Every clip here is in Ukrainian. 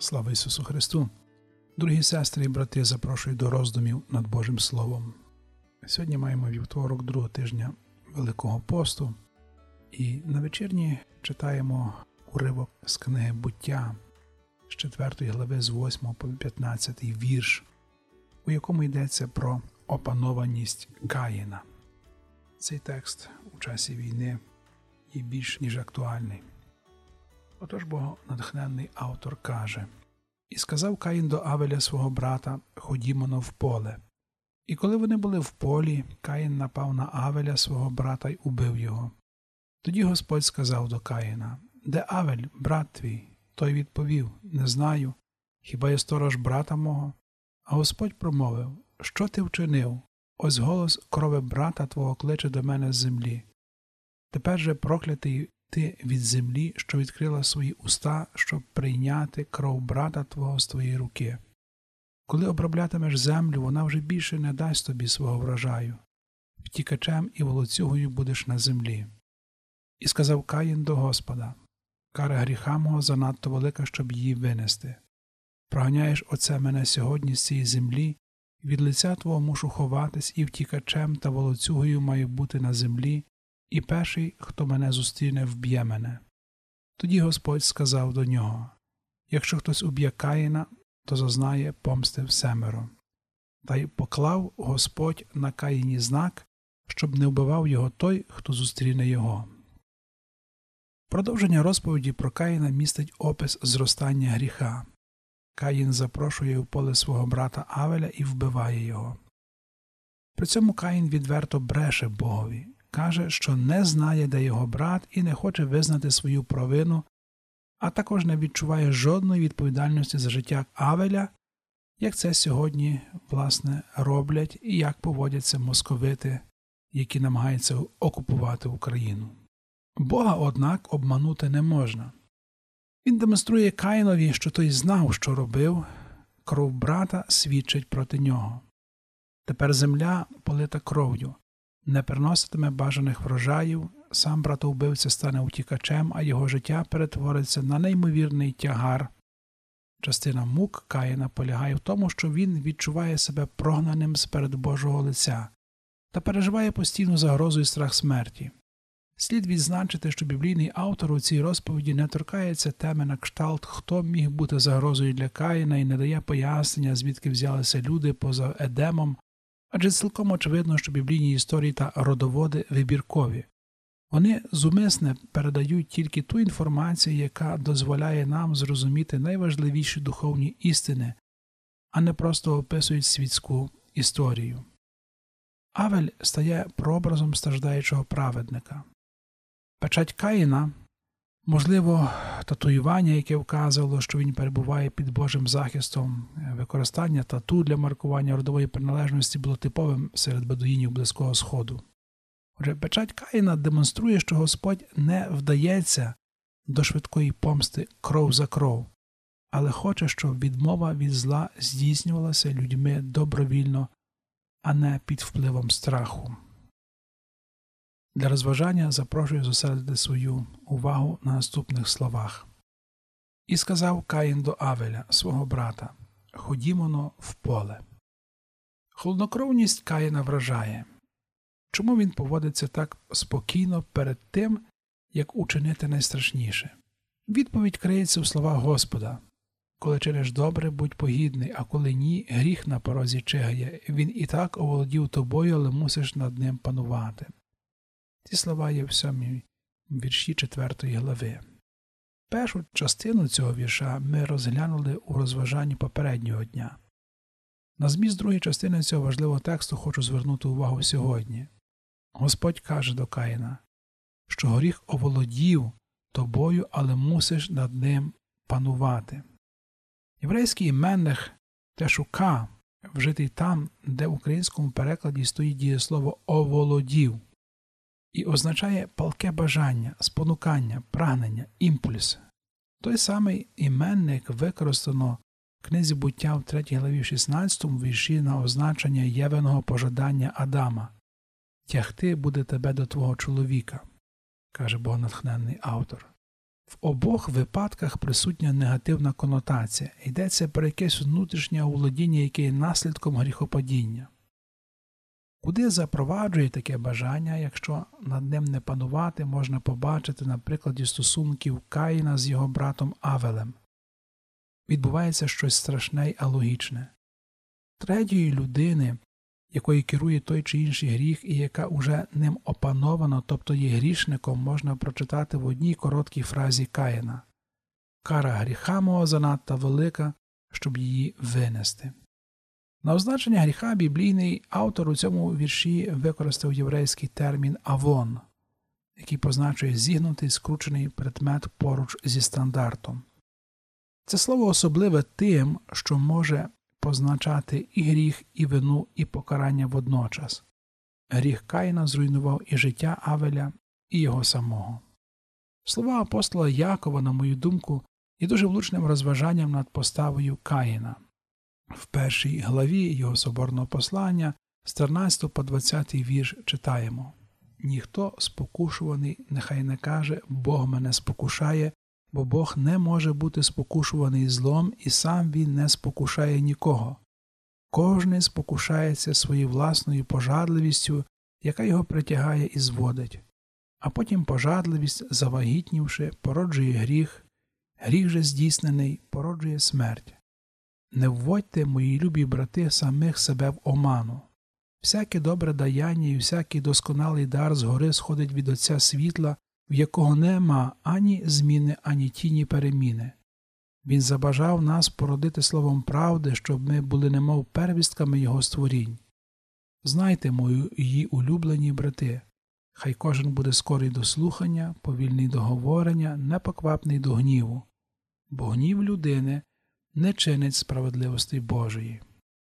Слава Ісусу Христу! Дорогі сестри і брати, запрошую до роздумів над Божим Словом. Сьогодні маємо вівторок другого тижня Великого посту, і на вечірні читаємо уривок з книги «Буття» з 4 глави з 8 по 15 вірш, у якому йдеться про опанованість Каїна. Цей текст у часі війни є більш ніж актуальний. Отож богонатхненний автор каже: «І сказав Каїн до Авеля свого брата, ходімо-но в поле. І коли вони були в полі, Каїн напав на Авеля свого брата й убив його. Тоді Господь сказав до Каїна: де Авель, брат твій? Той відповів: не знаю, хіба я сторож брата мого? А Господь промовив: що ти вчинив? Ось голос крови брата твого кличе до мене з землі. Тепер же проклятий ти від землі, що відкрила свої уста, щоб прийняти кров брата твого з твоєї руки. Коли оброблятимеш землю, вона вже більше не дасть тобі свого врожаю. Втікачем і волоцюгою будеш на землі. І сказав Каїн до Господа: кара гріха мого занадто велика, щоб її винести. Проганяєш оце мене сьогодні з цієї землі, від лиця твого мушу ховатись, і втікачем та волоцюгою маю бути на землі, і перший, хто мене зустріне, вб'є мене. Тоді Господь сказав до нього: якщо хтось уб'є Каїна, то зазнає помсти всемеро. Та й поклав Господь на Каїні знак, щоб не вбивав його той, хто зустріне його. Продовження розповіді про Каїна містить опис зростання гріха. Каїн запрошує в поле свого брата Авеля і вбиває його. При цьому Каїн відверто бреше Богові. Каже, що не знає, де його брат, і не хоче визнати свою провину, а також не відчуває жодної відповідальності за життя Авеля, як це сьогодні, власне, роблять і як поводяться московити, які намагаються окупувати Україну. Бога, однак, обманути не можна. Він демонструє Каїнові, що той знав, що робив, кров брата свідчить проти нього. Тепер земля, полита кров'ю, не приноситиме бажаних врожаїв, сам братовбивця стане утікачем, а його життя перетвориться на неймовірний тягар. Частина мук Каїна полягає в тому, що він відчуває себе прогнаним сперед Божого лиця та переживає постійну загрозу і страх смерті. Слід відзначити, що біблійний автор у цій розповіді не торкається теми на кшталт, хто міг бути загрозою для Каїна, і не дає пояснення, звідки взялися люди поза Едемом, адже цілком очевидно, що біблійні історії та родоводи вибіркові. Вони зумисне передають тільки ту інформацію, яка дозволяє нам зрозуміти найважливіші духовні істини, а не просто описують світську історію. Авель стає прообразом страждаючого праведника. Печать Каїна, можливо, татуювання, яке вказувало, що він перебуває під Божим захистом, використання тату для маркування родової приналежності було типовим серед бедуїнів Близького Сходу. Отже, печать Каїна демонструє, що Господь не вдається до швидкої помсти кров за кров, але хоче, щоб відмова від зла здійснювалася людьми добровільно, а не під впливом страху. Для розважання запрошую зосередити свою увагу на наступних словах. «І сказав Каїн до Авеля, свого брата: ходімо-но в поле». Холоднокровність Каїна вражає. Чому він поводиться так спокійно перед тим, як учинити найстрашніше? Відповідь криється у словах Господа: «Коли чиниш добре, будь погідний, а коли ні, гріх на порозі чигає. Він і так оволодів тобою, але мусиш над ним панувати». Ці слова є в 7 вірші 4 глави. Першу частину цього вірша ми розглянули у розважанні попереднього дня. На зміст другої частини цього важливого тексту хочу звернути увагу сьогодні. Господь каже до Каїна, що гріх оволодів тобою, але мусиш над ним панувати. Єврейський іменник тешука вжитий там, де в українському перекладі стоїть дієслово «оволодів», і означає палке бажання, спонукання, прагнення, імпульс. Той самий іменник використано в книзі «Буття» в 3 главі 16 вірші на означення Євиного пожадання Адама. «Тягти буде тебе до твого чоловіка», каже богонатхненний автор. В обох випадках присутня негативна конотація. Йдеться про якесь внутрішнє оволодіння, яке є наслідком гріхопадіння. Куди запроваджує таке бажання, якщо над ним не панувати, можна побачити на прикладі стосунків Каїна з його братом Авелем. Відбувається щось страшне й алогічне. Трагедією людини, якою керує той чи інший гріх і яка уже ним опанована, тобто є грішником, можна прочитати в одній короткій фразі Каїна: «Кара гріха мого занадто велика, щоб її винести». На означення гріха біблійний автор у цьому вірші використав єврейський термін «авон», який позначує зігнутий, скручений предмет поруч зі стандартом. Це слово особливе тим, що може позначати і гріх, і вину, і покарання водночас. Гріх Каїна зруйнував і життя Авеля, і його самого. Слова апостола Якова, на мою думку, є дуже влучним розважанням над поставою Каїна. В першій главі його соборного послання з 13 по 20 вірш читаємо: «Ніхто спокушуваний нехай не каже, Бог мене спокушає, бо Бог не може бути спокушуваний злом, і сам Він не спокушає нікого. Кожний спокушається своєю власною пожадливістю, яка його притягає і зводить. А потім пожадливість, завагітнівши, породжує гріх, гріх же здійснений породжує смерть. Не вводьте, мої любі брати, самих себе в оману. Всяке добре даяння і всякий досконалий дар згори сходить від Отця світла, в якого нема ані зміни, ані тіні переміни. Він забажав нас породити словом правди, щоб ми були немов первістками Його створінь. Знайте, мої улюблені брати, хай кожен буде скорий до слухання, повільний до говорення, непоквапний до гніву, бо гнів людини не чинить справедливості Божої».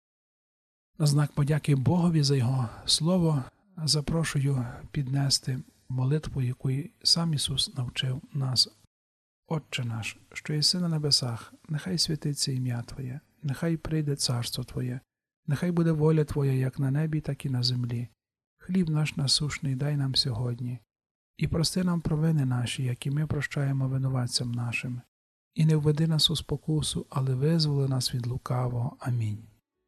На знак подяки Богові за Його Слово запрошую піднести молитву, якої сам Ісус навчив нас. «Отче наш, що єси на небесах, нехай святиться ім'я Твоє, нехай прийде царство Твоє, нехай буде воля Твоя як на небі, так і на землі. Хліб наш насущний дай нам сьогодні. І прости нам провини наші, як і ми прощаємо винуватцям нашим. І не введи нас у спокусу, але визволи нас від лукавого. Амінь».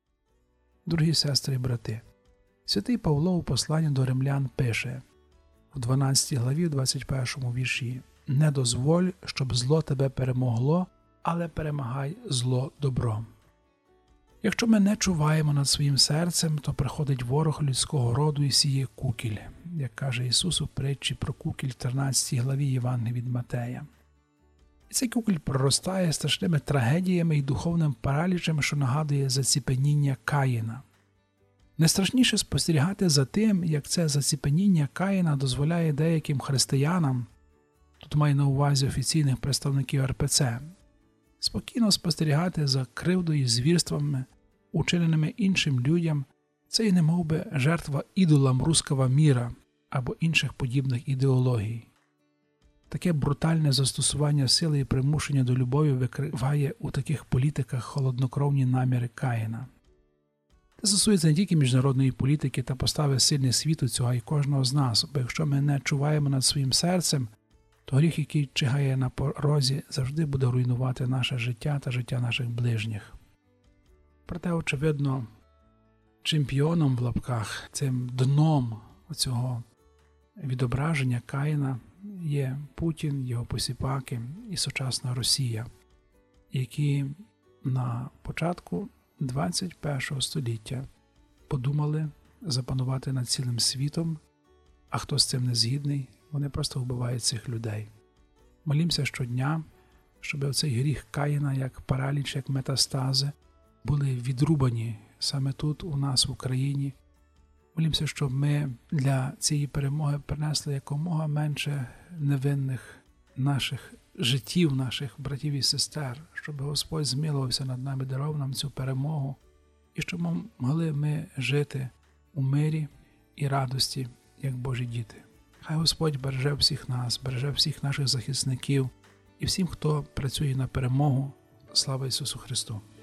Дорогі сестри і брати, святий Павло у посланні до римлян пише в 12 главі, 21 вірші: «Не дозволь, щоб зло тебе перемогло, але перемагай зло добром». Якщо ми не чуваємо над своїм серцем, то приходить ворог людського роду і сіє кукіль, як каже Ісус у притчі про кукіль в 13 главі Євангелія від Матея. І цей кукіль проростає страшними трагедіями і духовним паралічем, що нагадує заціпеніння Каїна. Найстрашніше спостерігати за тим, як це заціпеніння Каїна дозволяє деяким християнам, тут маю на увазі офіційних представників РПЦ, спокійно спостерігати за кривдою і звірствами, учиненими іншим людям. Це і немов би жертва ідолам руского міра або інших подібних ідеологій. Таке брутальне застосування сили і примушення до любові викриває у таких політиках холоднокровні наміри Каїна. Це стосується не тільки міжнародної політики та постави сильних світу цього, а й кожного з нас, бо якщо ми не чуваємо над своїм серцем, то гріх, який чигає на порозі, завжди буде руйнувати наше життя та життя наших ближніх. Проте, очевидно, чемпіоном в лапках, цим дном цього відображення Каїна є Путін, його посіпаки і сучасна Росія, які на початку 21 століття подумали запанувати над цілим світом, а хто з цим не згідний, вони просто вбивають цих людей. Молімося щодня, щоб оцей гріх Каїна, як параліч, як метастази, були відрубані саме тут, у нас в Україні. Молімося, щоб ми для цієї перемоги принесли якомога менше невинних наших життів, наших братів і сестер, щоб Господь змилувався над нами, дарував нам цю перемогу, і щоб могли ми жити у мирі і радості, як Божі діти. Хай Господь береже всіх нас, береже всіх наших захисників і всім, хто працює на перемогу. Слава Ісусу Христу!